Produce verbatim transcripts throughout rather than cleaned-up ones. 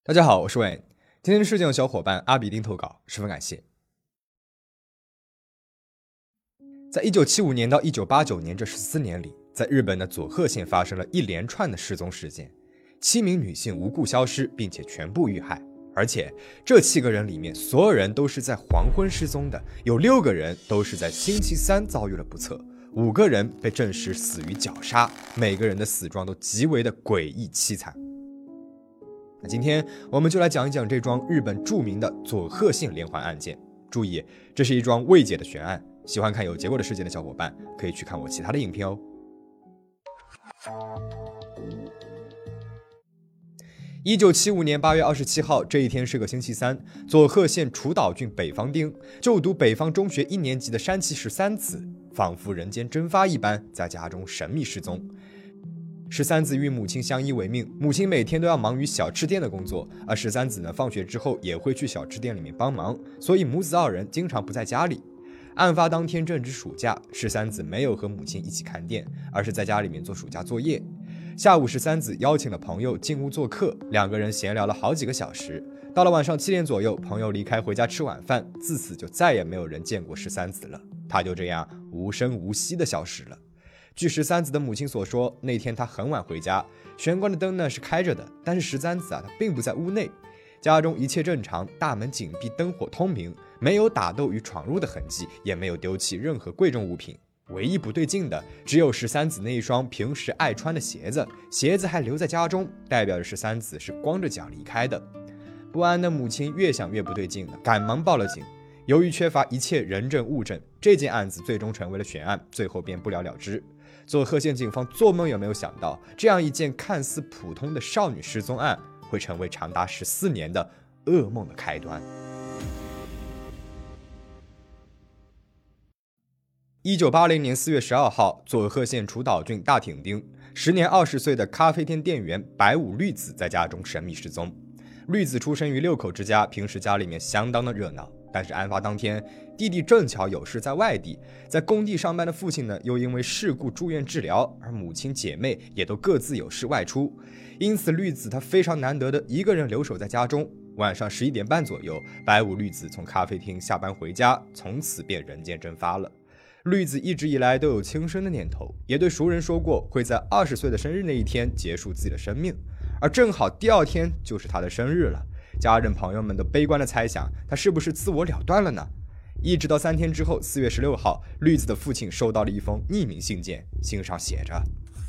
大家好，我是Wayne。今天事件的小伙伴阿比丁投稿，十分感谢。在一九七五年到一九八九年这十四年里，在日本的佐贺县发生了一连串的失踪事件，七名女性无故消失，并且全部遇害。而且这七个人里面，所有人都是在黄昏失踪的，有六个人都是在星期三遭遇了不测，五个人被证实死于绞杀，每个人的死状都极为的诡异凄惨。那今天我们就来讲一讲这桩日本著名的佐贺县连环案件。注意，这是一桩未解的悬案，喜欢看有结果的事件的小伙伴可以去看我其他的影片哦。一九七五年八月二十七号，这一天是个星期三，佐贺县楚岛郡北方町就读北方中学一年级的山崎十三子，仿佛人间蒸发一般，在家中神秘失踪。十三子与母亲相依为命，母亲每天都要忙于小吃店的工作，而十三子呢，放学之后也会去小吃店里面帮忙，所以母子二人经常不在家里。案发当天正值暑假，十三子没有和母亲一起看店，而是在家里面做暑假作业。下午，十三子邀请了朋友进屋做客，两个人闲聊了好几个小时。到了晚上七点左右，朋友离开回家吃晚饭，自此就再也没有人见过十三子了，他就这样无声无息地消失了。据十三子的母亲所说，那天他很晚回家，玄关的灯呢是开着的，但是十三子啊他并不在屋内，家中一切正常，大门紧闭，灯火通明，没有打斗与闯入的痕迹，也没有丢弃任何贵重物品。唯一不对劲的只有十三子那一双平时爱穿的鞋子，鞋子还留在家中，代表着十三子是光着脚离开的。不安的母亲越想越不对劲了，赶忙报了警。由于缺乏一切人证物证，这件案子最终成为了悬案，最后便不了了之。佐贺县警方做梦也没有想到，这样一件看似普通的少女失踪案会成为长达十四年的噩梦的开端。一九八零年四月十二号，佐贺县楚岛郡大町町，时年二十岁的咖啡店店员白武绿子在家中神秘失踪。绿子出生于六口之家，平时家里面相当的热闹。但是案发当天，弟弟正巧有事在外地，在工地上班的父亲呢，又因为事故住院治疗，而母亲姐妹也都各自有事外出，因此绿子她非常难得的一个人留守在家中。晚上十一点半左右，白武绿子从咖啡厅下班回家，从此便人间蒸发了。绿子一直以来都有轻生的念头，也对熟人说过会在二十岁的生日那一天结束自己的生命，而正好第二天就是他的生日了。家人朋友们都悲观地猜想他是不是自我了断了呢？一直到三天之后，四月十六号，绿子的父亲收到了一封匿名信件，信上写着：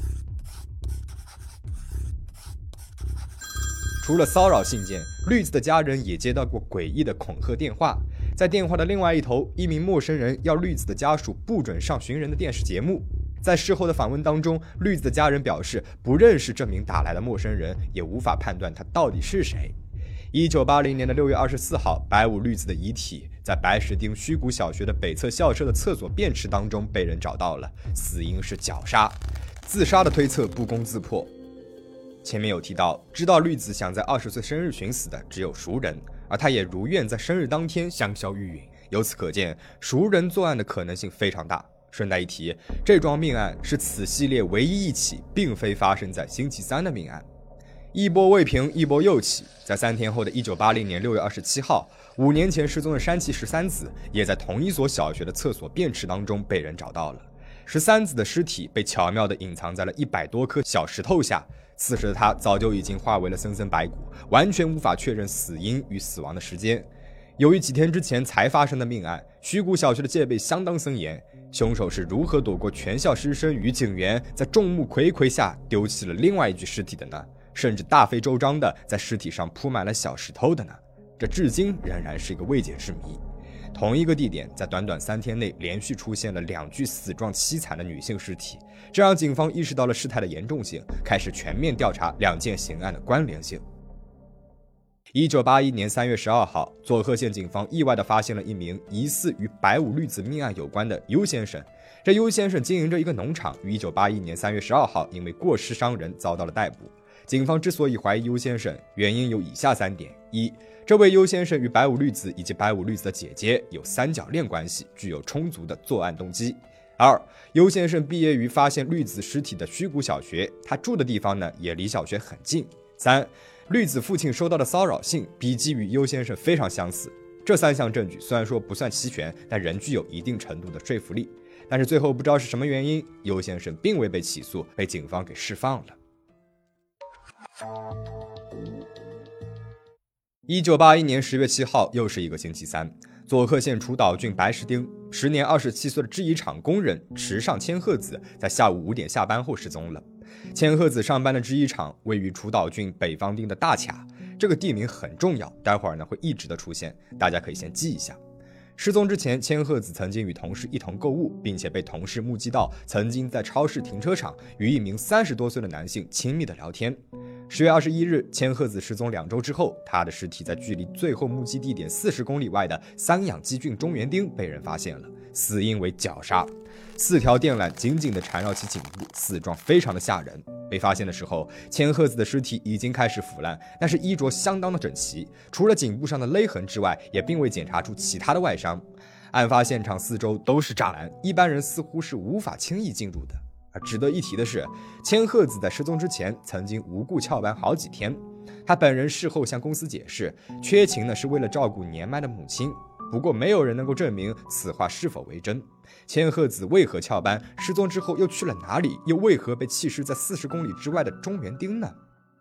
除了骚扰信件，绿子的家人也接到过诡异的恐吓电话。在电话的另外一头，一名陌生人要绿子的家属不准上寻人的电视节目。在事后的访问当中，绿子的家人表示不认识这名打来的陌生人，也无法判断他到底是谁。一九八零年的六月二十四号，白武绿子的遗体在白石町须谷小学的北侧校舍的厕所便池当中被人找到了，死因是绞杀，自杀的推测不攻自破。前面有提到，知道绿子想在二十岁生日寻死的只有熟人，而他也如愿在生日当天香消玉殒，由此可见熟人作案的可能性非常大。顺带一提，这桩命案是此系列唯一一起并非发生在星期三的命案。一波未平，一波又起。在三天后的一九八零年六月二十七号，五年前失踪的山崎十三子也在同一所小学的厕所便池当中被人找到了。十三子的尸体被巧妙地隐藏在了一百多颗小石头下，此时的他早就已经化为了森森白骨，完全无法确认死因与死亡的时间。由于几天之前才发生的命案，须谷小学的戒备相当森严，凶手是如何躲过全校师生与警员，在众目睽睽下丢弃了另外一具尸体的呢？甚至大费周章的在尸体上铺满了小石头的呢？这至今仍然是一个未解之谜。同一个地点，在短短三天内连续出现了两具死状凄惨的女性尸体，这让警方意识到了事态的严重性，开始全面调查两件刑案的关联性。一九八一年三月十二号，佐贺县警方意外地发现了一名疑似与白武绿子命案有关的尤先生。这尤先生经营着一个农场，于一九八一年三月十二号因为过失伤人遭到了逮捕。警方之所以怀疑尤先生，原因有以下三点：一，这位尤先生与白武绿子以及白武绿子的姐姐有三角恋关系，具有充足的作案动机；二，尤先生毕业于发现绿子尸体的须谷小学，他住的地方呢也离小学很近。 三、绿子父亲收到的骚扰信笔迹与尤先生非常相似。这三项证据虽然说不算齐全，但仍具有一定程度的说服力。但是最后不知道是什么原因，尤先生并未被起诉，被警方给释放了。一九八一年十月七号，又是一个星期三，佐贺县楚岛郡白石町，时年二十七岁的制衣厂工人池上千鹤子在下午五点下班后失踪了。千鹤子上班的制衣厂位于楚岛郡北方町的大卡，这个地名很重要，待会儿呢会一直的出现，大家可以先记一下。失踪之前，千鹤子曾经与同事一同购物，并且被同事目击到曾经在超市停车场与一名三十多岁的男性亲密的聊天。十月二十一日，千鹤子失踪两周之后，她的尸体在距离最后目击地点四十公里外的三养基郡中原町被人发现了，死因为绞杀。四条电缆紧紧地缠绕其颈部，死状非常的吓人。被发现的时候，千鹤子的尸体已经开始腐烂，但是衣着相当的整齐，除了颈部上的勒痕之外，也并未检查出其他的外伤。案发现场四周都是栅栏，一般人似乎是无法轻易进入的。而值得一提的是，千鹤子在失踪之前曾经无故翘班好几天。他本人事后向公司解释，缺勤呢是为了照顾年迈的母亲。不过没有人能够证明此话是否为真。千鹤子为何翘班？失踪之后又去了哪里？又为何被弃尸在四十公里之外的中原町呢？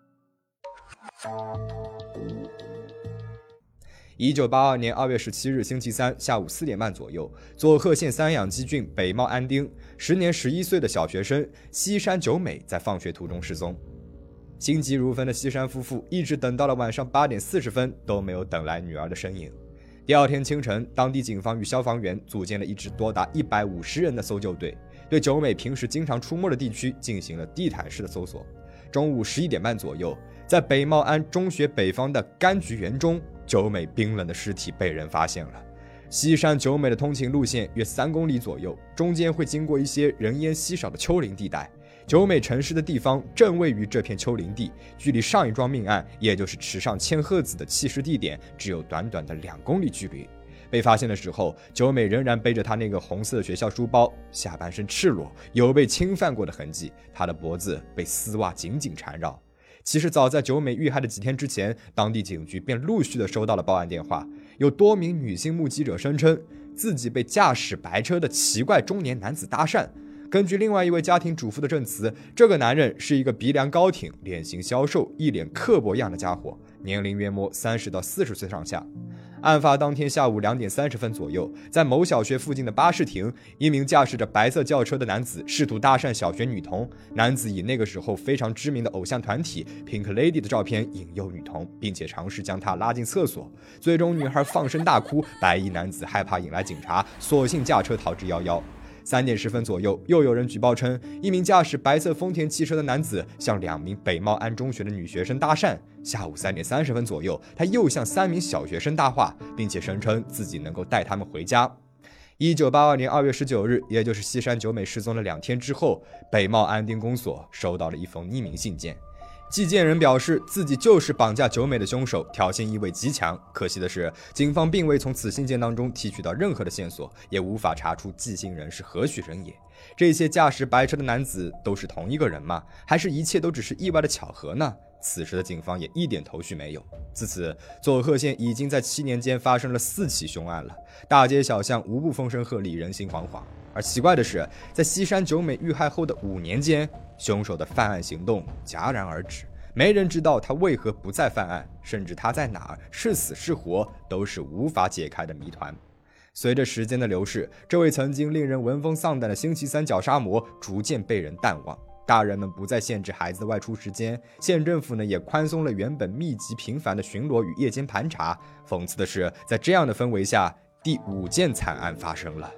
一九八二年二月十七日星期三下午四点半左右，佐贺县三养基郡北茂安町，时年十一岁的小学生西山久美在放学途中失踪。心急如焚的西山夫妇一直等到了晚上八点四十分都没有等来女儿的身影。第二天清晨，当地警方与消防员组建了一支多达一百五十人的搜救队，对久美平时经常出没的地区进行了地毯式的搜索。中午十一点半左右，在北茂安中学北方的柑橘园中，久美冰冷的尸体被人发现了。西山久美的通勤路线约三公里左右，中间会经过一些人烟稀少的丘陵地带。久美沉尸的地方正位于这片丘陵地，距离上一桩命案，也就是池上千鹤子的弃尸地点，只有短短的两公里距离。被发现的时候，久美仍然背着她那个红色的学校书包，下半身赤裸，有被侵犯过的痕迹，她的脖子被丝袜紧紧缠绕。其实早在久美遇害的几天之前，当地警局便陆续的收到了报案电话，有多名女性目击者声称自己被驾驶白车的奇怪中年男子搭讪。根据另外一位家庭主妇的证词，这个男人是一个鼻梁高挺、脸型消瘦、一脸刻薄样的家伙，年龄约摸三十到四十岁上下。案发当天下午两点三十分左右，在某小学附近的巴士亭，一名驾驶着白色轿车的男子试图搭讪小学女童。男子以那个时候非常知名的偶像团体 Pink Lady 的照片引诱女童，并且尝试将她拉进厕所。最终女孩放声大哭，白衣男子害怕引来警察，索性驾车逃之夭夭。三点十分左右，又有人举报称，一名驾驶白色丰田汽车的男子向两名北茂安中学的女学生搭讪。下午三点三十分左右，他又向三名小学生搭话，并且声称自己能够带他们回家。一九八二年二月十九日，也就是西山久美失踪了两天之后，北茂安町公所收到了一封匿名信件。寄件人表示自己就是绑架久美的凶手，挑衅意味极强。可惜的是，警方并未从此信件当中提取到任何的线索，也无法查出寄信人是何许人也。这些驾驶白车的男子都是同一个人吗？还是一切都只是意外的巧合呢？此时的警方也一点头绪没有。自此，佐贺县已经在七年间发生了四起凶案了，大街小巷无不风声鹤唳，人心惶惶。而奇怪的是，在西山久美遇害后的五年间，凶手的犯案行动戛然而止，没人知道他为何不再犯案，甚至他在哪儿，是死是活，都是无法解开的谜团。随着时间的流逝，这位曾经令人闻风丧胆的星期三绞杀魔逐渐被人淡忘。大人们不再限制孩子外出时间，县政府呢也宽松了原本密集频繁的巡逻与夜间盘查。讽刺的是，在这样的氛围下，第五件惨案发生了。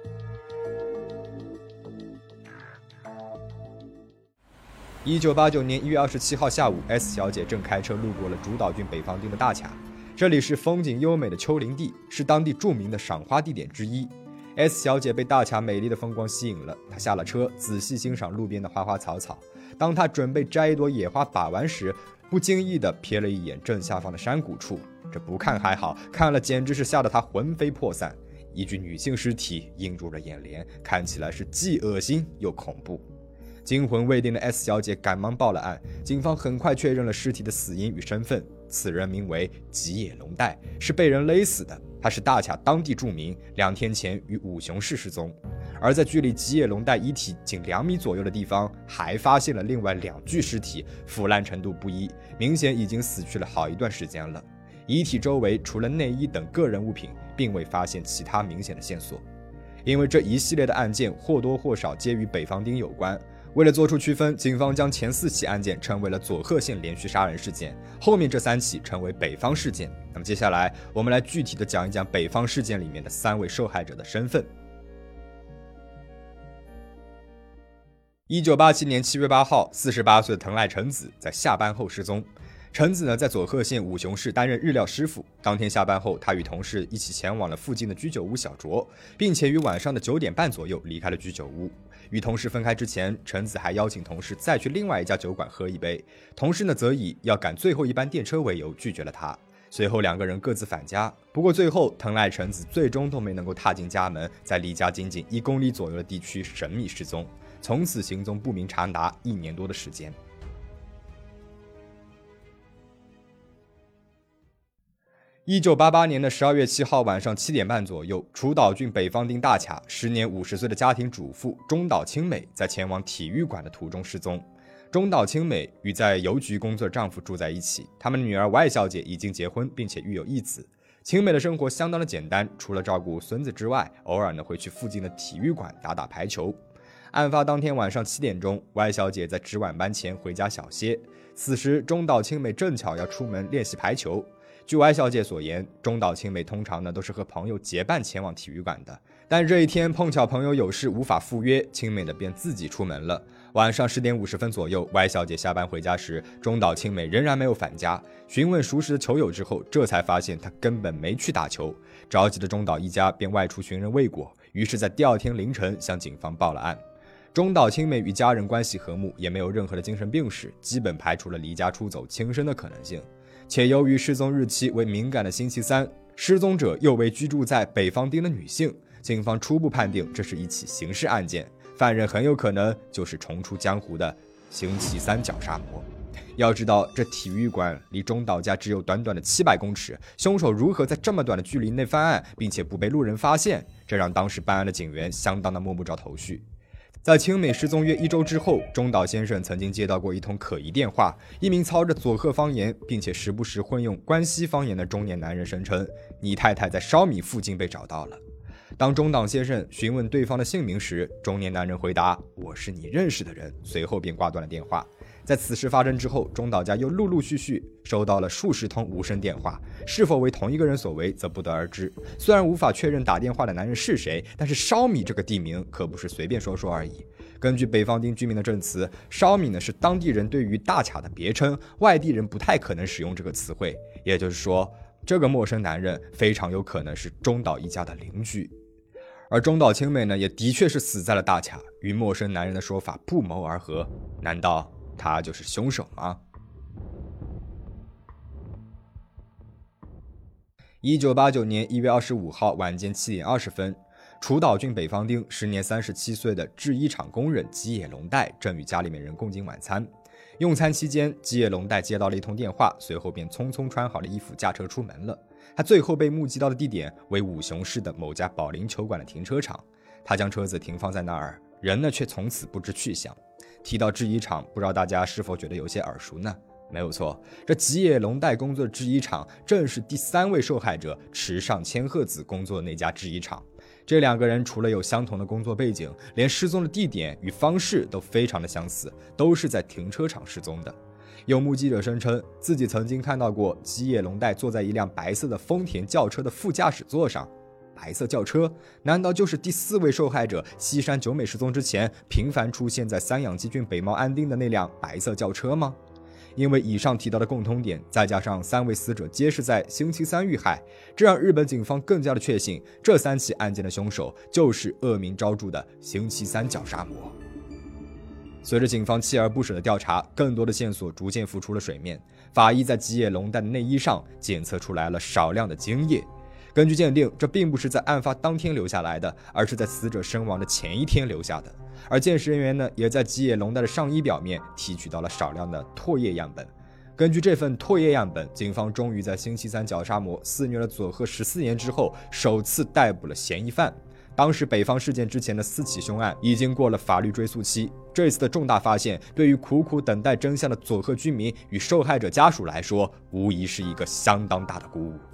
一九八九年一月二十七号下午 ，S 小姐正开车路过了竹岛郡北方町的大卡，这里是风景优美的丘陵地，是当地著名的赏花地点之一。S 小姐被大卡美丽的风光吸引了，她下了车，仔细欣赏路边的花花草草。当她准备摘一朵野花把玩时，不经意地瞥了一眼正下方的山谷处，这不看还好，看了简直是吓得她魂飞魄散。一具女性尸体映入了眼帘，看起来是既恶心又恐怖。 惊魂未定的 S 小姐赶忙报了案，警方很快确认了尸体的死因与身份，此人名为吉野龙代，是被人勒死的。他是大卡当地住民，两天前于五雄市失踪。而在距离吉野龙代遗体仅两米左右的地方，还发现了另外两具尸体，腐烂程度不一，明显已经死去了好一段时间了。遗体周围除了内衣等个人物品，并未发现其他明显的线索。因为这一系列的案件或多或少皆与北方町有关，为了做出区分，警方将前四起案件称为了佐贺县连续杀人事件，后面这三起称为北方事件。那么接下来我们来具体的讲一讲北方事件里面的三位受害者的身份。一九八七年七月八号，四十八岁的藤濑诚子在下班后失踪。诚子呢，在佐贺县五雄市担任日料师傅。当天下班后，他与同事一起前往了附近的居酒屋小酌，并且于晚上的九点半左右离开了居酒屋。与同事分开之前，诚子还邀请同事再去另外一家酒馆喝一杯。同事呢，则以要赶最后一班电车为由拒绝了他。随后两个人各自返家。不过最后，藤濑诚子最终都没能够踏进家门，在离家仅仅一公里左右的地区神秘失踪，从此行踪不明长达一年多的时间。一九八八年的十二月七号晚上七点半左右，楚岛郡北方町大卡时年五十岁的家庭主妇中岛清美在前往体育馆的途中失踪。中岛清美与在邮局工作的丈夫住在一起，他们的女儿 Y 小姐已经结婚，并且育有一子。清美的生活相当的简单，除了照顾孙子之外，偶尔呢会去附近的体育馆打打排球。案发当天晚上七点钟 ，Y 小姐在值晚班前回家小歇，此时中岛清美正巧要出门练习排球。据 Y 小姐所言，中岛清美通常呢都是和朋友结伴前往体育馆的，但这一天碰巧朋友有事无法赴约，清美呢便自己出门了。晚上十点五十分左右 ，Y 小姐下班回家时，中岛清美仍然没有返家。询问熟识的球友之后，这才发现她根本没去打球。着急的中岛一家便外出寻人未果，于是在第二天凌晨向警方报了案。中岛清美与家人关系和睦，也没有任何的精神病史，基本排除了离家出走轻生的可能性。且由于失踪日期为敏感的星期三，失踪者又为居住在北方町的女性，警方初步判定这是一起刑事案件，犯人很有可能就是重出江湖的星期三绞杀魔。要知道，这体育馆离中岛家只有短短的七百公尺，凶手如何在这么短的距离内犯案，并且不被路人发现，这让当时办案的警员相当的摸不着头绪。在清美失踪约一周之后，中岛先生曾经接到过一通可疑电话，一名操着佐贺方言并且时不时混用关西方言的中年男人声称，你太太在烧米附近被找到了。当中岛先生询问对方的姓名时，中年男人回答，我是你认识的人，随后便挂断了电话。在此事发生之后，中岛家又陆陆续续收到了数十通无声电话，是否为同一个人所为则不得而知。虽然无法确认打电话的男人是谁，但是烧米这个地名可不是随便说说而已。根据北方町居民的证词，烧米呢是当地人对于大卡的别称，外地人不太可能使用这个词汇，也就是说，这个陌生男人非常有可能是中岛一家的邻居。而中岛清美呢，也的确是死在了大卡，与陌生男人的说法不谋而合。难道他就是凶手吗？一九八九年一月二十五号晚间七点二十分，楚岛郡北方町时年三十七岁的制衣厂工人吉野龙代正与家里面人共进晚餐。用餐期间，吉野龙代接到了一通电话，随后便匆匆穿好了衣服驾车出门了。他最后被目击到的地点为五雄市的某家保龄球馆的停车场，他将车子停放在那儿，人呢却从此不知去向。提到制衣厂，不知道大家是否觉得有些耳熟呢？没有错，这吉野龙代工作的制衣厂正是第三位受害者池上千鹤子工作的那家制衣厂。这两个人除了有相同的工作背景，连失踪的地点与方式都非常的相似，都是在停车场失踪的。有目击者声称，自己曾经看到过吉野龙代坐在一辆白色的丰田轿车的副驾驶座上。白色轿车难道就是第四位受害者西山久美失踪之前频繁出现在三养基郡北茂安町的那辆白色轿车吗？因为以上提到的共通点，再加上三位死者皆是在星期三遇害，这让日本警方更加的确信，这三起案件的凶手就是恶名昭著的星期三绞杀魔。随着警方锲而不舍的调查，更多的线索逐渐浮出了水面。法医在吉野龙代的内衣上检测出来了少量的精液。 根据鉴定，这并不是在案发当天留下来的，而是在死者身亡的前一天留下的。而鉴识人员呢，也在吉野龙代的上衣表面提取到了少量的唾液样本。根据这份唾液样本，警方终于在星期三绞杀魔肆虐了佐贺十四年之后，首次逮捕了嫌疑犯。当时北方事件之前的四起凶案已经过了法律追诉期，这次的重大发现对于苦苦等待真相的佐贺居民与受害者家属来说，无疑是一个相当大的鼓舞。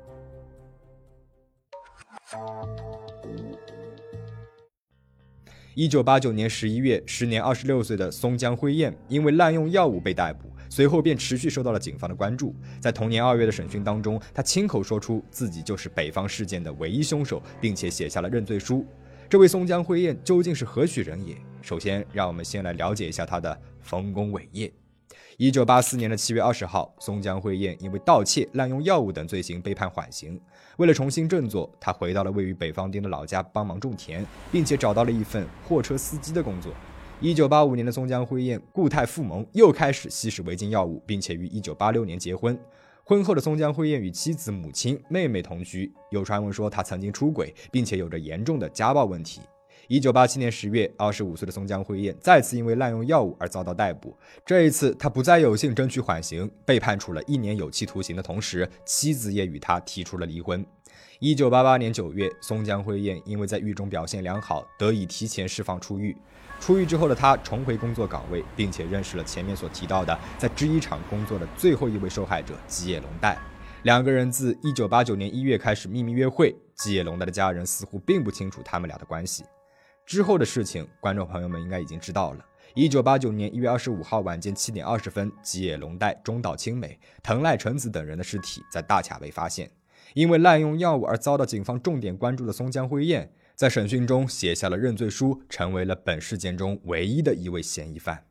一九八九年十一月，时年二十六岁的松江辉彦因为滥用药物被逮捕，随后便持续受到了警方的关注。在同年二月的审讯当中，他亲口说出自己就是北方事件的唯一凶手，并且写下了认罪书。这位松江辉彦究竟是何许人也？首先，让我们先来了解一下他的丰功伟业。一九八四年的七月二十号，松江辉彦因为盗窃、滥用药物等罪行被判缓刑。为了重新振作，他回到了位于北方町的老家帮忙种田，并且找到了一份货车司机的工作。一九八五年的松江辉彦固态复萌，又开始吸食违禁药物，并且于一九八六年结婚。婚后的松江辉彦与妻子、母亲、妹妹同居，有传闻说他曾经出轨，并且有着严重的家暴问题。一九八七年十月，二十五岁的松江辉彦再次因为滥用药物而遭到逮捕。这一次，他不再有幸争取缓刑，被判处了一年有期徒刑的同时，妻子也与他提出了离婚。一九八八年九月，松江辉彦因为在狱中表现良好，得以提前释放出狱。出狱之后的他重回工作岗位，并且认识了前面所提到的在制衣厂工作的最后一位受害者吉野龙代。两个人自一九八九年一月开始秘密约会，吉野龙代的家人似乎并不清楚他们俩的关系。之后的事情，观众朋友们应该已经知道了。一九八九年一月二十五号晚间七点二十分，吉野龙代、中岛清美、藤濑诚子等人的尸体在大卡被发现。因为滥用药物而遭到警方重点关注的松江辉彦，在审讯中写下了认罪书，成为了本事件中唯一的一位嫌疑犯。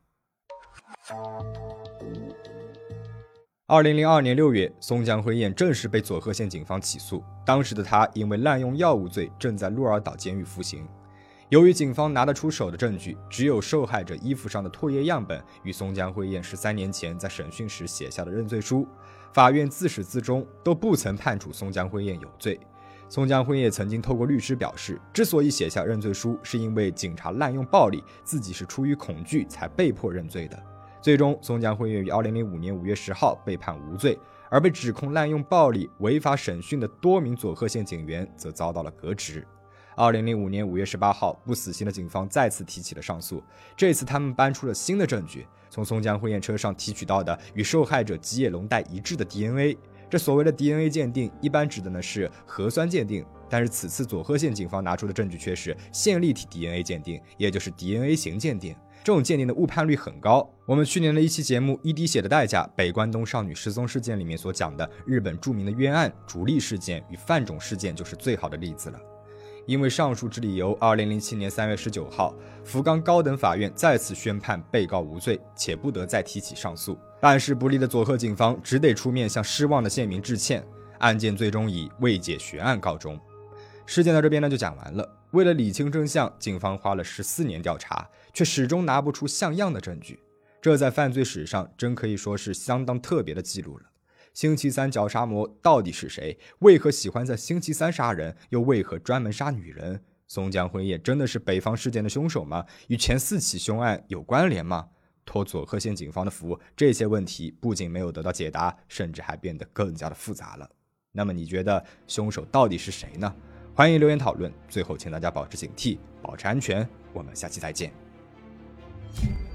二零零二年六月，松江辉彦正式被佐贺县警方起诉。当时的他因为滥用药物罪，正在鹿儿岛监狱服刑。由于警方拿得出手的证据只有受害者衣服上的唾液样本与松江辉彦十三年前在审讯时写下的认罪书，法院自始至终都不曾判处松江辉彦有罪。松江辉彦曾经透过律师表示，之所以写下认罪书，是因为警察滥用暴力，自己是出于恐惧才被迫认罪的。最终，松江辉彦于二零零五年五月十号被判无罪，而被指控滥用暴力、违法审讯的多名佐贺县警员则遭到了革职。二零零五年五月十八号，不死心的警方再次提起了上诉。这次他们搬出了新的证据，从松江辉彦车上提取到的与受害者吉野龙代一致的 D N A。 这所谓的 D N A 鉴定一般指的呢是核酸鉴定，但是此次佐贺县警方拿出的证据却是线粒体 D N A 鉴定，也就是 D N A 型鉴定。这种鉴定的误判率很高。我们去年的一期节目《一滴血的代价》北关东少女失踪事件里面所讲的日本著名的冤案竹立事件与范种事件就是最好的例子了。因为上述之理由，二零零七年三月十九号，福冈高等法院再次宣判被告无罪，且不得再提起上诉。办事不力的佐贺警方只得出面向失望的县民致歉，案件最终以未解悬案告终。事件到这边呢就讲完了。为了理清真相，警方花了十四年调查，却始终拿不出像样的证据，这在犯罪史上真可以说是相当特别的记录了。星期三绞杀魔到底是谁？为何喜欢在星期三杀人？又为何专门杀女人？松江辉彦真的是北方事件的凶手吗？与前四起凶案有关联吗？托佐贺县警方的福，这些问题不仅没有得到解答，甚至还变得更加的复杂了。那么你觉得凶手到底是谁呢？欢迎留言讨论。最后请大家保持警惕，保持安全。我们下期再见。